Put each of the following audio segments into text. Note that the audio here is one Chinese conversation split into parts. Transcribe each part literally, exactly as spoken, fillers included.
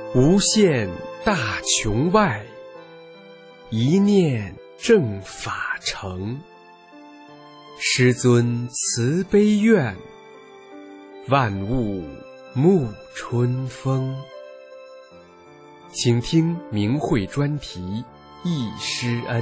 无限大穹外，一念正法成。师尊慈悲愿，万物沐春风。请听明慧专题《忆师恩》。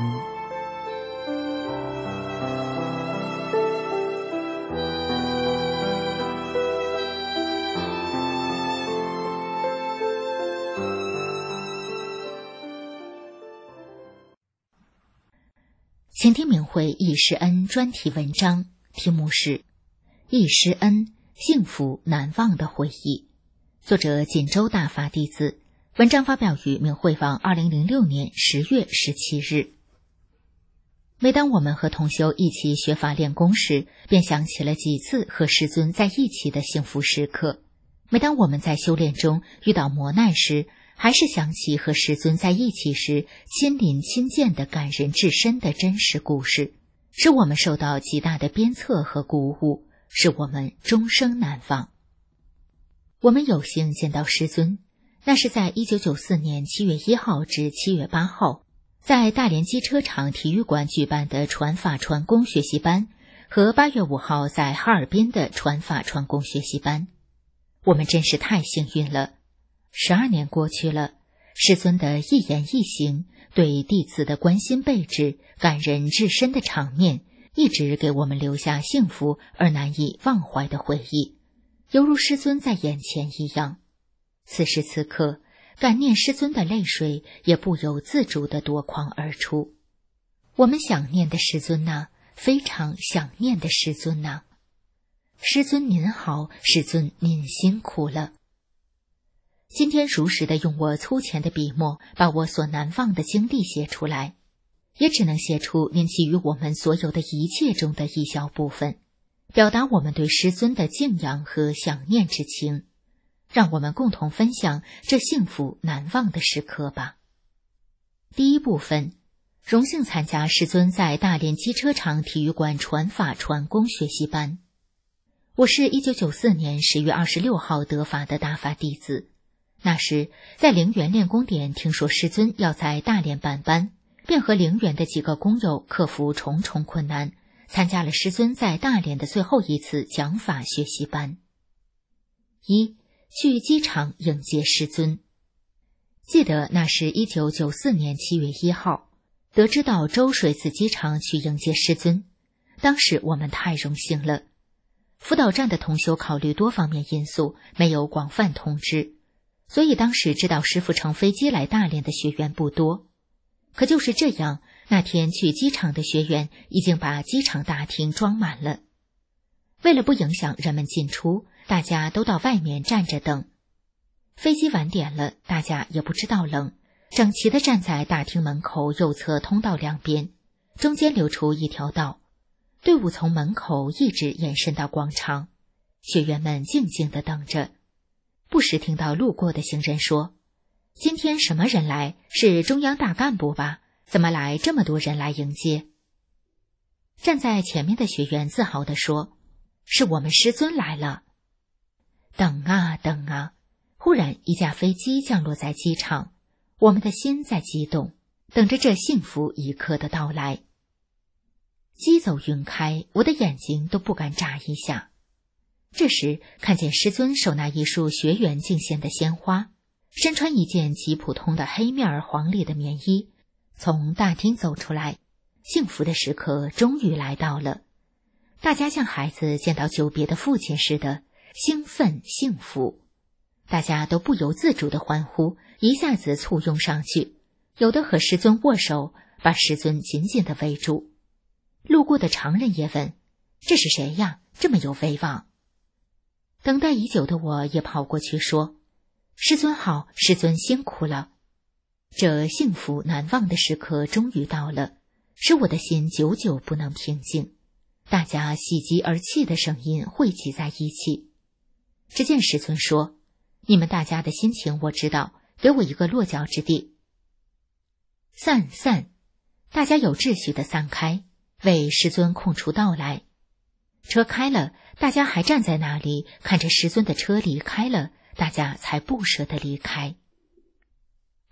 请听明慧忆师恩专题文章，题目是《忆师恩：幸福难忘的回忆》，作者锦州大法弟子。文章发表于明慧网二零零六年十月十七日。每当我们和同修一起学法练功时，便想起了几次和师尊在一起的幸福时刻。每当我们在修炼中遇到磨难时，还是想起和师尊在一起时亲临亲见的感人至深的真实故事，使我们受到极大的鞭策和鼓舞，使我们终生难忘。我们有幸见到师尊，那是在一九九四年七月一号至七月八号，在大连机车厂体育馆举办的传法传功学习班，和八月五号在哈尔滨的传法传功学习班。我们真是太幸运了。十二年过去了，师尊的一言一行，对弟子的关心备至，感人至深的场面，一直给我们留下幸福而难以忘怀的回忆，犹如师尊在眼前一样。此时此刻，感念师尊的泪水也不由自主地夺眶而出。我们想念的师尊呐，非常想念的师尊呐。师尊您好，师尊您辛苦了。今天如实的用我粗浅的笔墨，把我所难忘的经历写出来，也只能写出您给予我们所有的一切中的一小部分，表达我们对师尊的敬仰和想念之情，让我们共同分享这幸福难忘的时刻吧。第一部分，荣幸参加师尊在大连机车厂体育馆传法传功学习班。我是一九九四年十月二十六号得法的大法弟子。那时在陵园练功点听说师尊要在大连办班，便和陵园的几个工友克服重重困难，参加了师尊在大连的最后一次讲法学习班。一、去机场迎接师尊。记得那是一九九四年七月一号，得知到周水寺机场去迎接师尊，当时我们太荣幸了。辅导站的同修考虑多方面因素，没有广泛通知，所以当时知道师父乘飞机来大连的学员不多。可就是这样，那天去机场的学员已经把机场大厅装满了。为了不影响人们进出，大家都到外面站着等。飞机晚点了，大家也不知道冷，整齐地站在大厅门口右侧通道两边，中间留出一条道，队伍从门口一直延伸到广场，学员们静静地等着。不时听到路过的行人说：“今天什么人来？是中央大干部吧？怎么来这么多人来迎接？”站在前面的学员自豪地说：“是我们师尊来了。”等啊等啊，忽然一架飞机降落在机场，我们的心在激动，等着这幸福一刻的到来。机走云开，我的眼睛都不敢眨一下。这时看见师尊手拿一束学员敬献的鲜花，身穿一件极普通的黑面儿黄里的棉衣，从大厅走出来。幸福的时刻终于来到了，大家像孩子见到久别的父亲似的兴奋幸福，大家都不由自主的欢呼，一下子簇拥上去，有的和师尊握手，把师尊紧紧地围住。路过的常人也问：“这是谁呀？这么有威望？”等待已久的我也跑过去说：“师尊好，师尊辛苦了。”这幸福难忘的时刻终于到了，使我的心久久不能平静。大家喜极而泣的声音汇集在一起。只见师尊说：“你们大家的心情我知道，给我一个落脚之地。”散散，大家有秩序的散开，为师尊空出道来。车开了，大家还站在那里看着师尊的车离开了，大家才不舍得离开。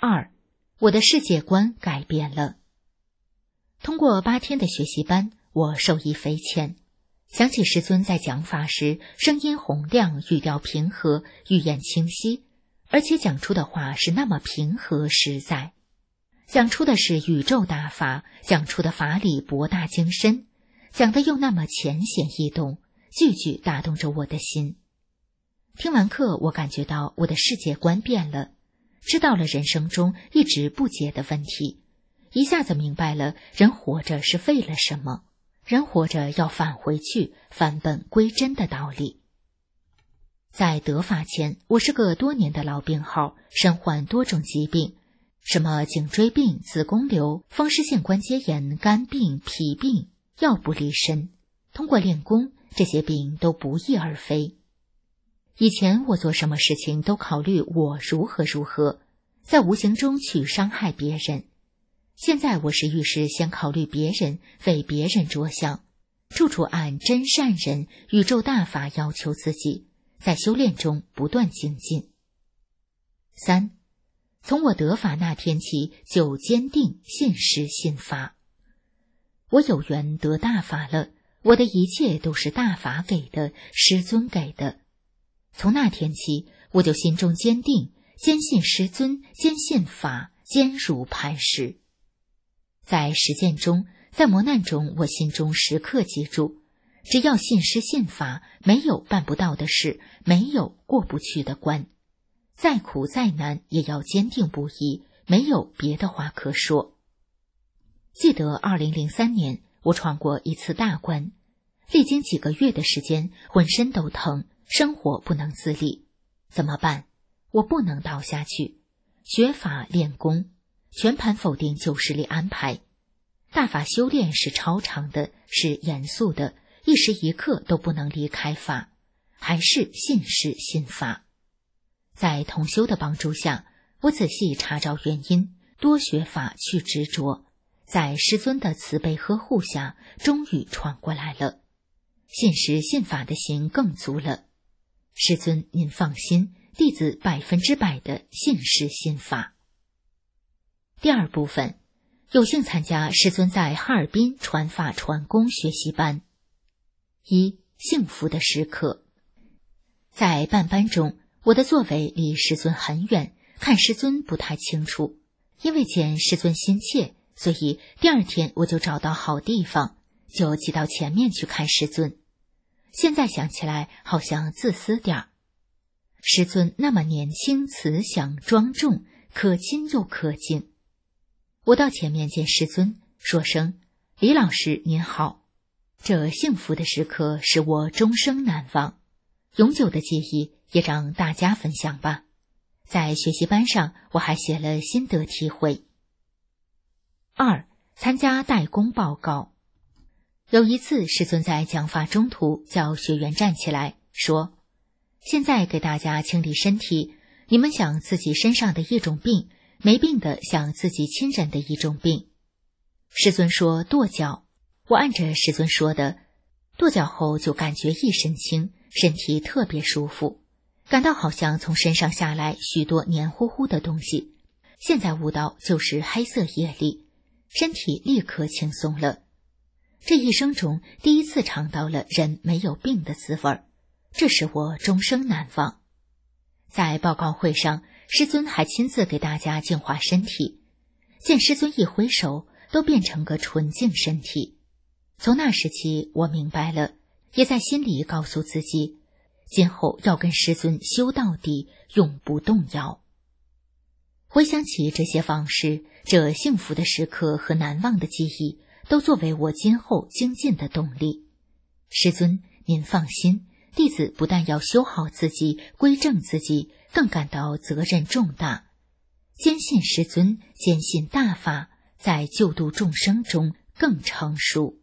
二，我的世界观改变了。通过八天的学习班，我受益匪浅。想起师尊在讲法时，声音洪亮，语调平和，语言清晰，而且讲出的话是那么平和实在。讲出的是宇宙大法，讲出的法理博大精深，讲的又那么浅显易懂，句句打动着我的心。听完课，我感觉到我的世界观变了，知道了人生中一直不解的问题，一下子明白了人活着是为了什么，人活着要返回去，返本归真的道理。在得法前，我是个多年的老病号，身患多种疾病，什么颈椎病、子宫瘤、风湿性关节炎、肝病、脾病，药不离身。通过练功，这些病都不翼而飞。以前我做什么事情都考虑我如何如何，在无形中去伤害别人。现在我是遇事先考虑别人，为别人着想，处处按真善人、宇宙大法要求自己，在修炼中不断精进。三，从我得法那天起，就坚定信师信法。我有缘得大法了，我的一切都是大法给的，师尊给的。从那天起，我就心中坚定，坚信师尊，坚信法，坚如磐石。在实践中，在磨难中，我心中时刻记住，只要信师信法，没有办不到的事，没有过不去的关。再苦再难，也要坚定不移，没有别的话可说。记得二零零三年，我闯过一次大关，历经几个月的时间，浑身都疼，生活不能自理。怎么办？我不能倒下去，学法练功，全盘否定旧势力安排。大法修炼是超常的，是严肃的，一时一刻都不能离开法，还是信师信法。在同修的帮助下，我仔细查找原因，多学法去执着，在师尊的慈悲呵护下，终于闯过来了。信师信法的心更足了。师尊您放心，弟子百分之百的信师信法。第二部分，有幸参加师尊在哈尔滨传法传功学习班。一，幸福的时刻。在办班中，我的座位离师尊很远，看师尊不太清楚。因为见师尊心切，所以第二天我就找到好地方，就挤到前面去看师尊。现在想起来好像自私点儿。师尊那么年轻、慈祥、庄重，可亲又可敬。我到前面见师尊，说声李老师您好。这幸福的时刻使我终生难忘，永久的记忆也让大家分享吧。在学习班上，我还写了心得体会。二，参加代工报告。有一次，师尊在讲法中途叫学员站起来，说：现在给大家清理身体，你们想自己身上的一种病，没病的想自己亲人的一种病。师尊说跺脚，我按着师尊说的，跺脚后就感觉一身轻，身体特别舒服，感到好像从身上下来许多黏糊糊的东西，现在悟到就是黑色业力，身体立刻轻松了。这一生中第一次尝到了人没有病的滋味，这使我终生难忘。在报告会上，师尊还亲自给大家净化身体，见师尊一挥手，都变成个纯净身体。从那时起，我明白了，也在心里告诉自己，今后要跟师尊修到底，永不动摇。回想起这些往事，这幸福的时刻和难忘的记忆，都作为我今后精进的动力。师尊您放心，弟子不但要修好自己，归正自己，更感到责任重大。坚信师尊，坚信大法，在救度众生中更成熟。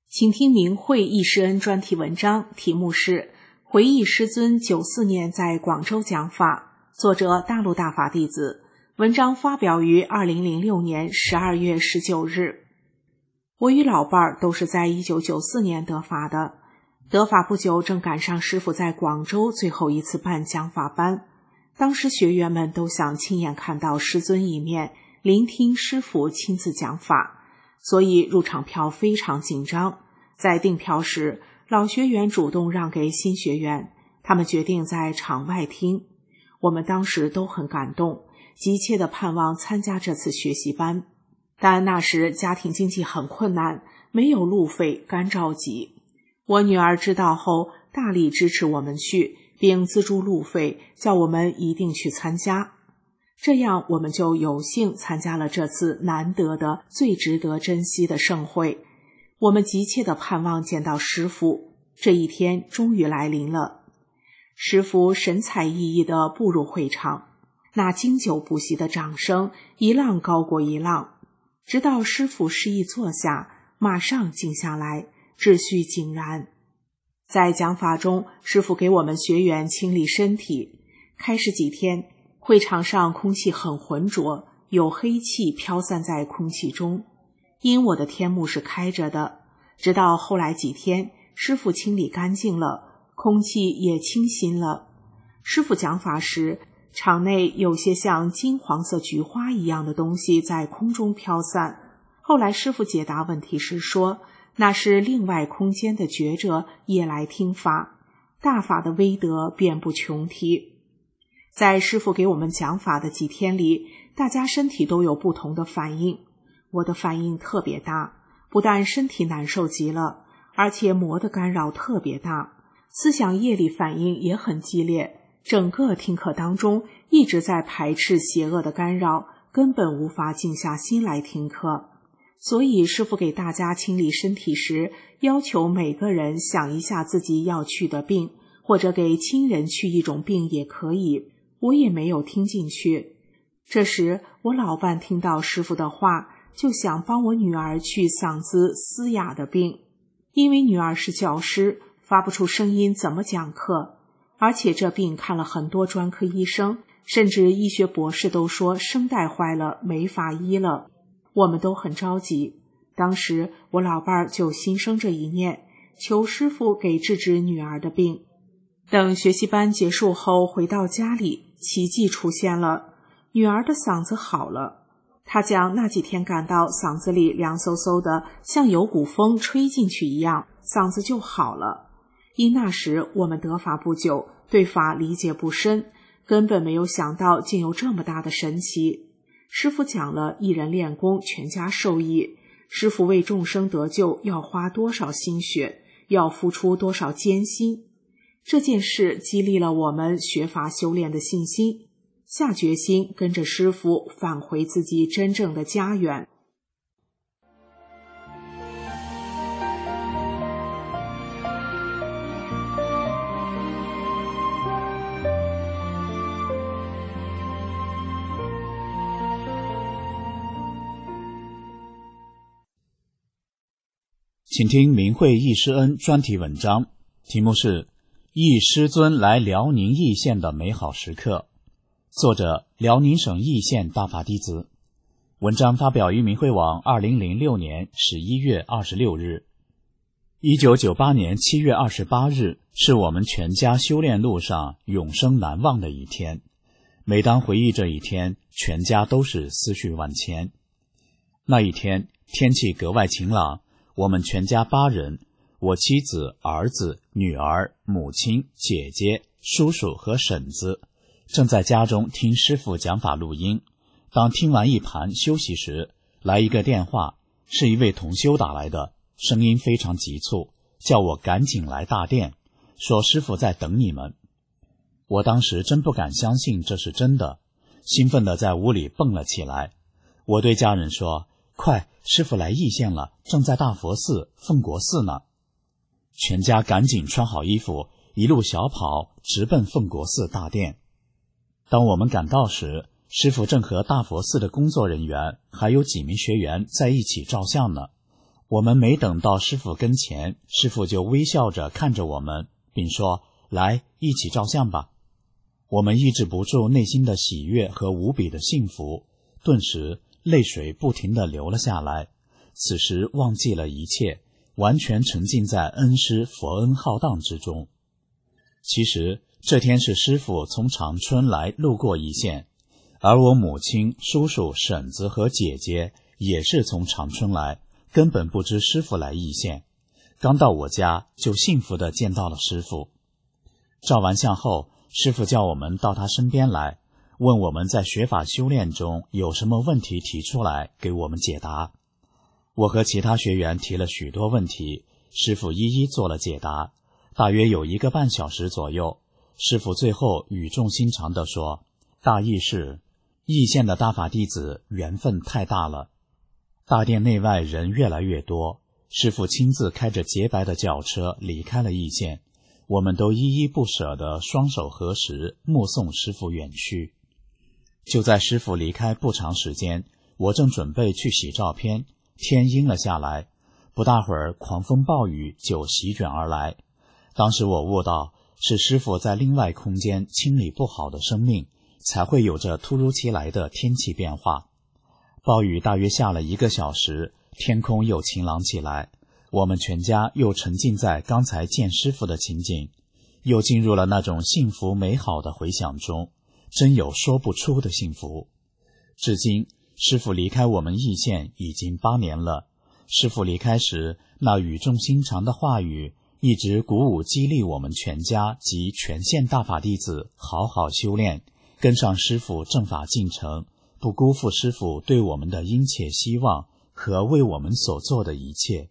请听明慧易师恩专题文章，题目是回忆师尊九四年在广州讲法，作者大陆大法弟子，文章发表于二零零六年十二月十九日。我与老伴儿都是在一九九四年得法的，得法不久正赶上师父在广州最后一次办讲法班，当时学员们都想亲眼看到师尊一面，聆听师父亲自讲法，所以入场票非常紧张。在订票时，老学员主动让给新学员，他们决定在场外听。我们当时都很感动，急切地盼望参加这次学习班。但那时家庭经济很困难，没有路费，干着急。我女儿知道后大力支持我们去，并资助路费，叫我们一定去参加。这样我们就有幸参加了这次难得的、最值得珍惜的盛会。我们急切地盼望见到师父，这一天终于来临了。师父神采奕奕地步入会场，那经久不息的掌声一浪高过一浪，直到师父示意坐下，马上静下来，秩序井然。在讲法中，师父给我们学员清理身体。开始几天，会场上空气很浑浊，有黑气飘散在空气中。因我的天幕是开着的，直到后来几天，师父清理干净了，空气也清新了。师父讲法时，场内有些像金黄色菊花一样的东西在空中飘散。后来师父解答问题时说，那是另外空间的觉者也来听法，大法的威德遍布穷体。在师父给我们讲法的几天里，大家身体都有不同的反应。我的反应特别大，不但身体难受极了，而且魔的干扰特别大，思想业力反应也很激烈，整个听课当中一直在排斥邪恶的干扰，根本无法静下心来听课。所以师父给大家清理身体时，要求每个人想一下自己要去的病，或者给亲人去一种病也可以，我也没有听进去。这时我老伴听到师父的话，就想帮我女儿去嗓子嘶哑的病，因为女儿是教师，发不出声音怎么讲课，而且这病看了很多专科医生，甚至医学博士都说声带坏了，没法医了。我们都很着急，当时我老伴儿就心生这一念，求师父给治治女儿的病。等学习班结束后回到家里，奇迹出现了，女儿的嗓子好了。她讲那几天感到嗓子里凉飕飕的，像有股风吹进去一样，嗓子就好了。因那时我们得法不久，对法理解不深，根本没有想到竟有这么大的神奇。师父讲了一人练功全家受益，师父为众生得救要花多少心血，要付出多少艰辛。这件事激励了我们学法修炼的信心，下决心跟着师父返回自己真正的家园。 请听明慧易师恩专题文章，题目是易师尊来辽宁义县的美好时刻，作者辽宁省义县大法弟子。文章发表于明慧网二零零六年十一月二十六日。一九九八年七月二十八日是我们全家修炼路上永生难忘的一天。每当回忆这一天，全家都是思绪万千。那一天天气格外晴朗，我们全家八人，我妻子、儿子、女儿、母亲、姐姐、叔叔和婶子，正在家中听师父讲法录音。当听完一盘休息时，来一个电话，是一位同修打来的，声音非常急促，叫我赶紧来大殿，说师父在等你们。我当时真不敢相信这是真的，兴奋地在屋里蹦了起来。我对家人说，快，师父来义县了，正在大佛寺、奉国寺呢。全家赶紧穿好衣服，一路小跑直奔奉国寺大殿。当我们赶到时，师父正和大佛寺的工作人员还有几名学员在一起照相呢。 我们没等到师父跟前，师父就微笑着看着我们，并说：“来，一起照相吧。”我们抑制不住内心的喜悦和无比的幸福，顿时泪水不停地流了下来。此时忘记了一切，完全沉浸在恩师佛恩浩荡之中。其实这天是师父从长春来路过易县，而我母亲、叔叔、婶子和姐姐也是从长春来，根本不知师父来易县。刚到我家就幸福地见到了师父。照完相后，师父叫我们到他身边来，问我们在学法修炼中有什么问题提出来给我们解答。我和其他学员提了许多问题，师父一一做了解答，大约有一个半小时左右。师父最后语重心长地说，大意是易县的大法弟子缘分太大了，大殿内外人越来越多，师父亲自开着洁白的轿车离开了易县，我们都依依不舍地双手合十，目送师父远去。就在师父离开不长时间，我正准备去洗照片，天阴了下来，不大会儿狂风暴雨就席卷而来。当时我悟到，是师父在另外空间清理不好的生命，才会有着突如其来的天气变化。暴雨大约下了一个小时，天空又晴朗起来，我们全家又沉浸在刚才见师父的情景，又进入了那种幸福美好的回想中，真有说不出的幸福。至今师父离开我们易县已经八年了，师父离开时那语重心长的话语一直鼓舞激励我们全家及全县大法弟子好好修炼，跟上师父正法进程，不辜负师父对我们的殷切希望和为我们所做的一切。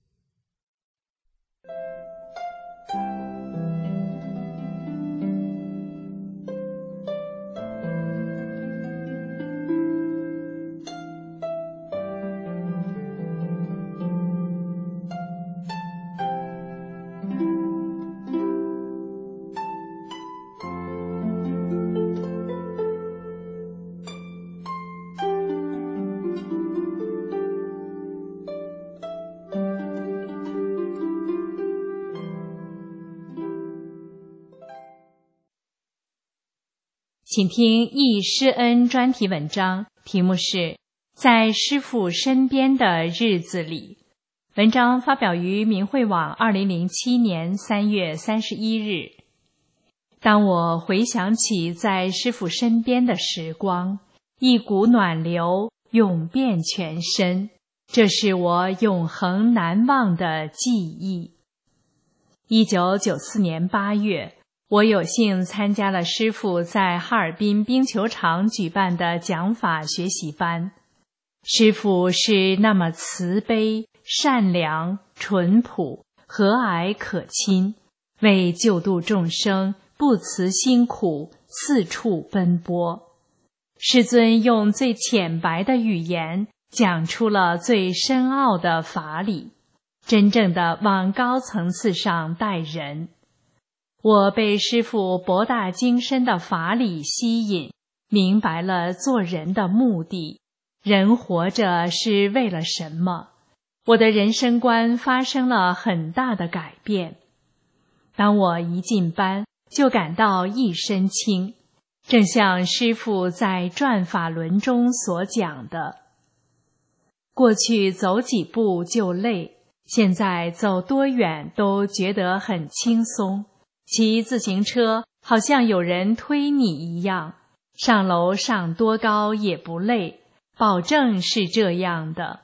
请听易师恩专题文章，题目是在师父身边的日子里。文章发表于明慧网二零零七年三月三十一日。当我回想起在师父身边的时光，一股暖流涌遍全身，这是我永恒难忘的记忆。一九九四年八月，我有幸参加了师父在哈尔滨冰球场举办的讲法学习班。师父是那么慈悲、善良、淳朴、和蔼可亲，为救度众生不辞辛苦，四处奔波。师尊用最浅白的语言讲出了最深奥的法理，真正的往高层次上待人。我被师父博大精深的法理吸引，明白了做人的目的，人活着是为了什么。我的人生观发生了很大的改变。当我一进班，就感到一身轻，正像师父在转法轮中所讲的，过去走几步就累，现在走多远都觉得很轻松。骑自行车好像有人推你一样，上楼上多高也不累，保证是这样的。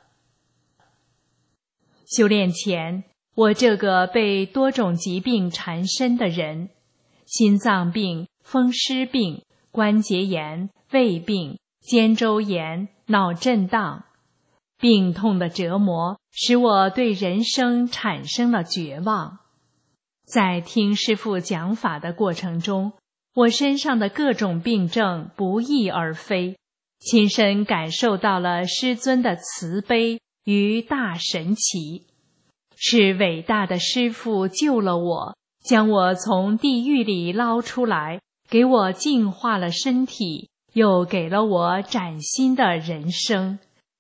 修炼前，我这个被多种疾病缠身的人，心脏病、风湿病、关节炎、胃病、肩周炎、脑震荡，病痛的折磨使我对人生产生了绝望。在听师父讲法的过程中，我身上的各种病症不翼而飞，亲身感受到了师尊的慈悲与大神奇。是伟大的师父救了我，将我从地狱里捞出来，给我净化了身体，又给了我崭新的人生，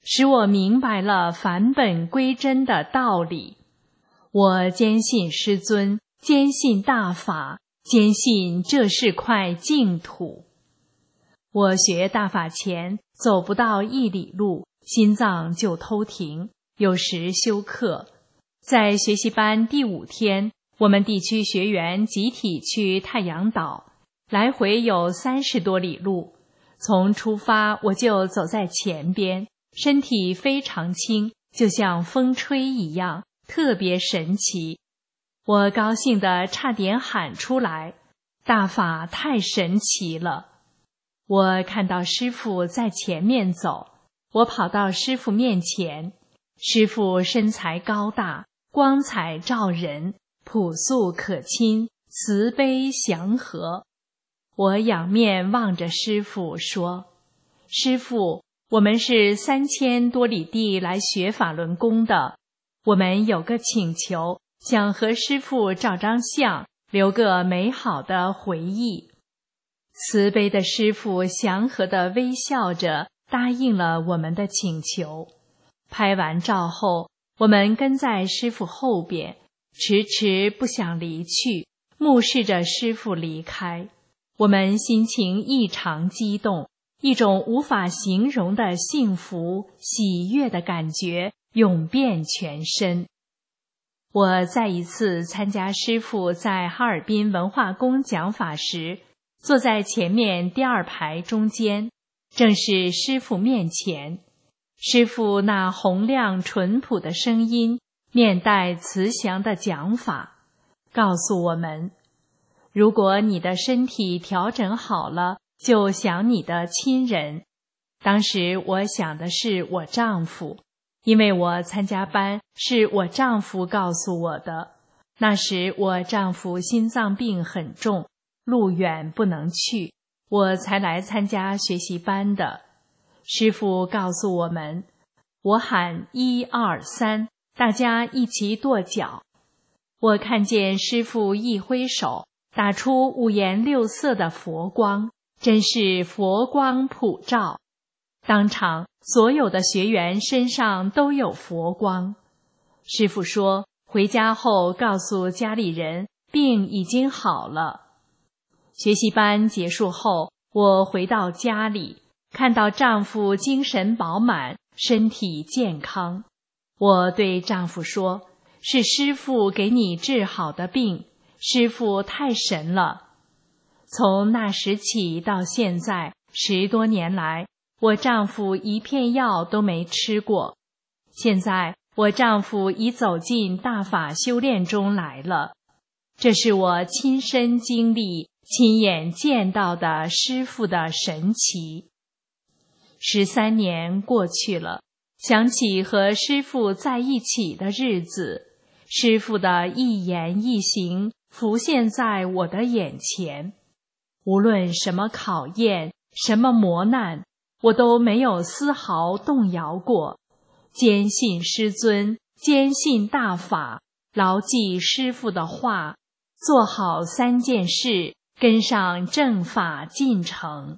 使我明白了返本归真的道理。我坚信师尊，坚信大法，坚信这是块净土。我学大法前走不到一里路，心脏就偷停，有时休克。在学习班第五天，我们地区学员集体去太阳岛，来回有三十多里路。从出发我就走在前边，身体非常轻，就像风吹一样，特别神奇。我高兴得差点喊出来，大法太神奇了。我看到师父在前面走，我跑到师父面前。师父身材高大，光彩照人，朴素可亲，慈悲祥和。我仰面望着师父说：师父，我们是三千多里地来学法轮功的，我们有个请求，想和师父照张相，留个美好的回忆。慈悲的师父祥和地微笑着答应了我们的请求。拍完照后，我们跟在师父后边，迟迟不想离去，目视着师父离开。我们心情异常激动，一种无法形容的幸福、喜悦的感觉涌遍全身。我再一次参加师父在哈尔滨文化宫讲法时，坐在前面第二排中间，正是师父面前。师父那洪亮淳朴的声音，面带慈祥的讲法，告诉我们，如果你的身体调整好了，就想你的亲人。当时我想的是我丈夫，因为我参加班是我丈夫告诉我的。那时我丈夫心脏病很重，路远不能去，我才来参加学习班的。师父告诉我们，我喊一二三，大家一起跺脚。我看见师父一挥手，打出五颜六色的佛光，真是佛光普照。当场所有的学员身上都有佛光。师父说，回家后告诉家里人，病已经好了。学习班结束后，我回到家里，看到丈夫精神饱满，身体健康。我对丈夫说，是师父给你治好的病，师父太神了。从那时起到现在十多年来，我丈夫一片药都没吃过。现在我丈夫已走进大法修炼中来了，这是我亲身经历、亲眼见到的师父的神奇。十三年过去了，想起和师父在一起的日子，师父的一言一行浮现在我的眼前。无论什么考验，什么磨难，我都没有丝毫动摇过。坚信师尊，坚信大法，牢记师父的话，做好三件事，跟上正法进程。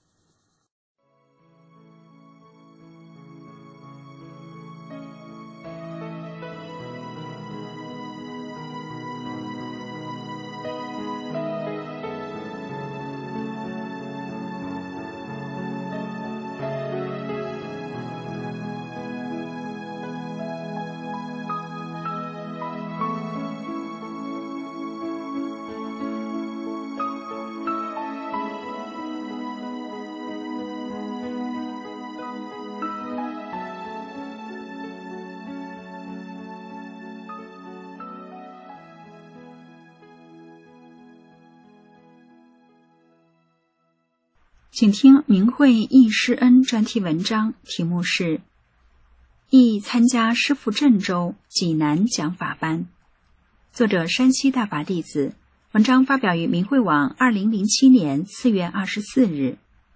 请听明慧忆师恩专题文章，题目是忆参加师父郑州济南讲法班，作者山西大法弟子，文章发表于明慧网二零零七年四月二十四日。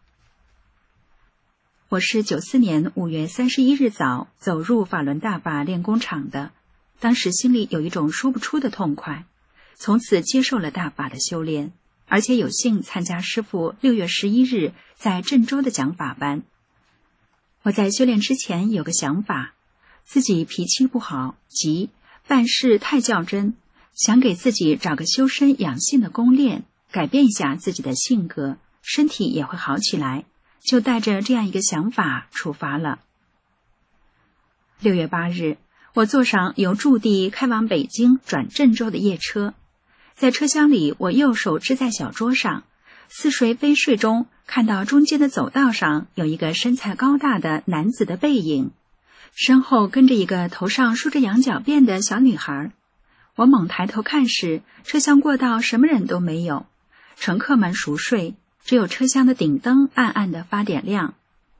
我是九四年五月三十一日早走入法轮大法练功场的，当时心里有一种说不出的痛快，从此接受了大法的修炼，而且有幸参加师父六月十一日在郑州的讲法班。 我在修炼之前有个想法，自己脾气不好，急，办事太较真，想给自己找个修身养性的功练，改变一下自己的性格，身体也会好起来，就带着这样一个想法出发了。六月八日，我坐上由驻地开往北京转郑州的夜车，在车厢里，我右手支在小桌上，似睡非睡中看到中间的走道上有一个身材高大的男子的背影，身后跟着一个头上梳着羊角辫的小女孩。我猛抬头看时，车厢过道什么人都没有，乘客们熟睡，只有车厢的顶灯暗暗地发点亮。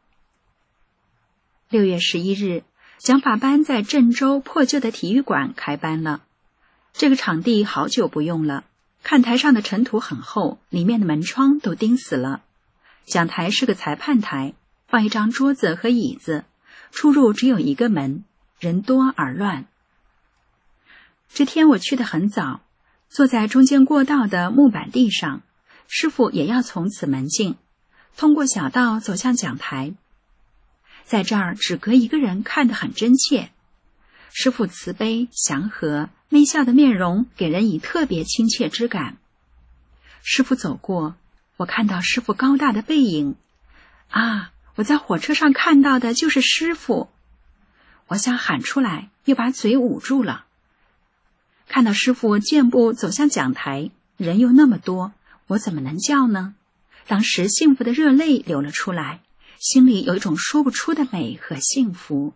六月十一日，讲法班在郑州破旧的体育馆开班了。这个场地好久不用了，看台上的尘土很厚，里面的门窗都钉死了。讲台是个裁判台，放一张桌子和椅子，出入只有一个门，人多而乱。这天我去得很早，坐在中间过道的木板地上，师父也要从此门进，通过小道走向讲台。在这儿只隔一个人看得很真切，师父慈悲祥和，微笑的面容给人以特别亲切之感。师父走过，我看到师父高大的背影，啊，我在火车上看到的就是师父。我想喊出来，又把嘴捂住了。看到师父健步走向讲台，人又那么多，我怎么能叫呢？当时幸福的热泪流了出来，心里有一种说不出的美和幸福。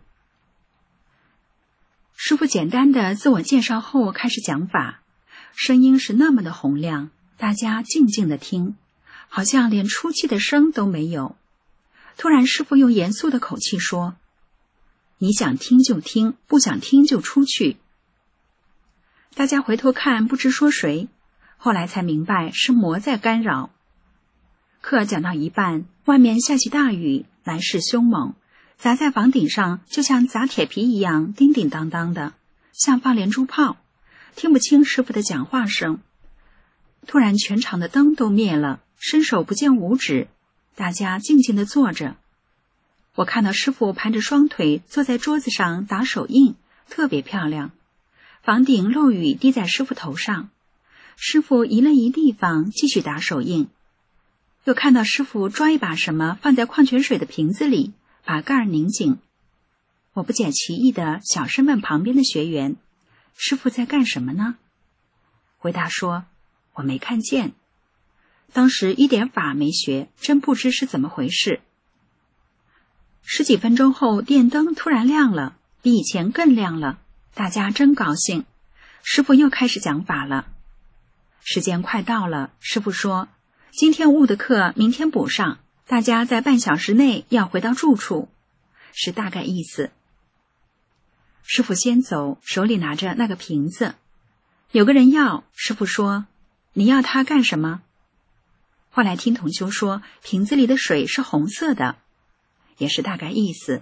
师父简单的自我介绍后开始讲法，声音是那么的洪亮，大家静静的听，好像连出气的声都没有。突然师父用严肃的口气说：你想听就听，不想听就出去。大家回头看，不知说谁，后来才明白是魔在干扰。课讲到一半，外面下起大雨，来势凶猛，砸在房顶上就像砸铁皮一样，叮叮当当的，像放连珠炮，听不清师父的讲话声。突然全场的灯都灭了，伸手不见五指，大家静静地坐着。我看到师父盘着双腿坐在桌子上打手印，特别漂亮。房顶漏雨滴在师父头上，师父移了移地方继续打手印。又看到师父抓一把什么放在矿泉水的瓶子里，把盖儿拧紧。我不解其意的小声问旁边的学员：师父在干什么呢？回答说：我没看见。当时一点法没学，真不知是怎么回事。十几分钟后，电灯突然亮了，比以前更亮了，大家真高兴。师父又开始讲法了。时间快到了，师父说：今天误的课明天补上，大家在半小时内要回到住处，是大概意思。师父先走，手里拿着那个瓶子，有个人要，师父说：你要它干什么？后来听同修说，瓶子里的水是红色的，也是大概意思。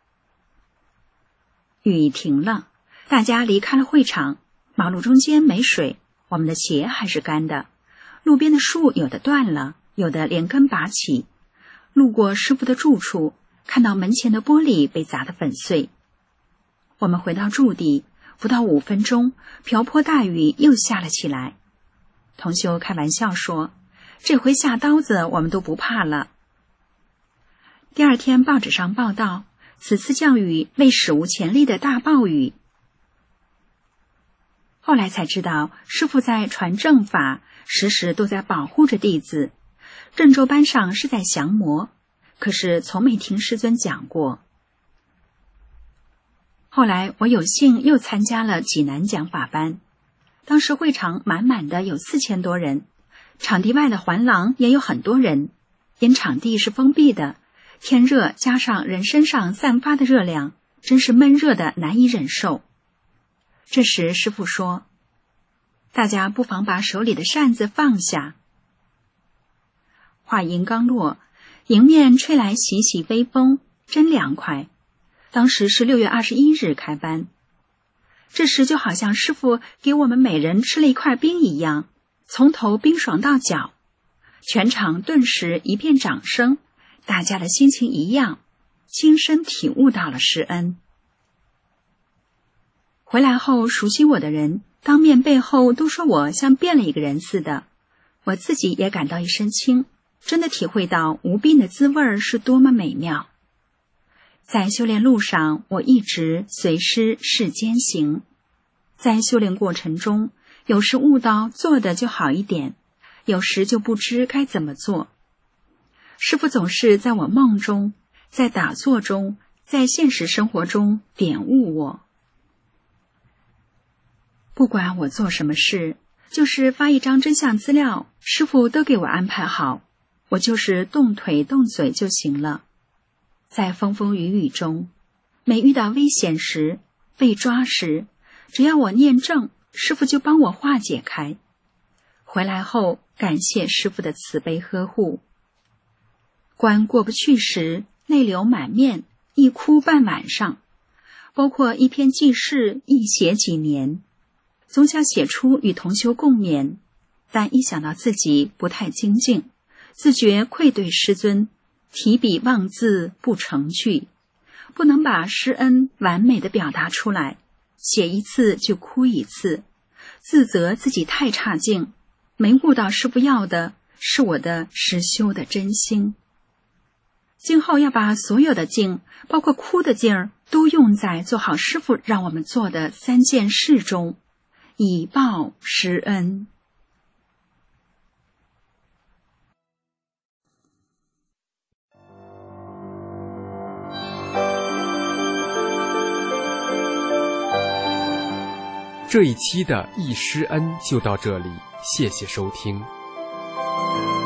雨停了，大家离开了会场，马路中间没水，我们的鞋还是干的，路边的树有的断了，有的连根拔起。路过师父的住处，看到门前的玻璃被砸得粉碎。我们回到驻地，不到五分钟，瓢泼大雨又下了起来。同修开玩笑说，这回下刀子我们都不怕了。第二天报纸上报道，此次降雨为史无前例的大暴雨。后来才知道，师父在传正法，时时都在保护着弟子。郑州班上是在降魔，可是从没听师尊讲过。后来我有幸又参加了济南讲法班，当时会场满满的有四千多人，场地外的环廊也有很多人，因场地是封闭的，天热加上人身上散发的热量，真是闷热的难以忍受。这时师父说，大家不妨把手里的扇子放下。话音刚落，迎面吹来习习微风，真凉快。当时是六月二十一日开班，这时就好像师父给我们每人吃了一块冰一样，从头冰爽到脚。全场顿时一片掌声，大家的心情一样， 亲身体悟到了施恩。回来后，熟悉我的人当面背后都说我像变了一个人似的，我自己也感到一身轻，真的体会到无病的滋味是多么美妙。在修炼路上，我一直随师世间行，在修炼过程中，有时悟到做的就好一点，有时就不知该怎么做。师父总是在我梦中，在打坐中，在现实生活中点悟我。不管我做什么事，就是发一张真相资料，师父都给我安排好，我就是动腿动嘴就行了。在风风雨雨中，每遇到危险时，被抓时，只要我念正，师父就帮我化解开。回来后，感谢师父的慈悲呵护。关过不去时，泪流满面，一哭半晚上，包括一篇记事一写几年，总想写出与同修共勉，但一想到自己不太精进，自觉愧对师尊，提笔忘字不成句，不能把师恩完美的表达出来，写一次就哭一次，自责自己太差劲，没悟到师父要的是我的实修的真心。今后要把所有的劲，包括哭的劲儿，都用在做好师父让我们做的三件事中，以报师恩。 这一期的忆师恩就到这里，谢谢收听。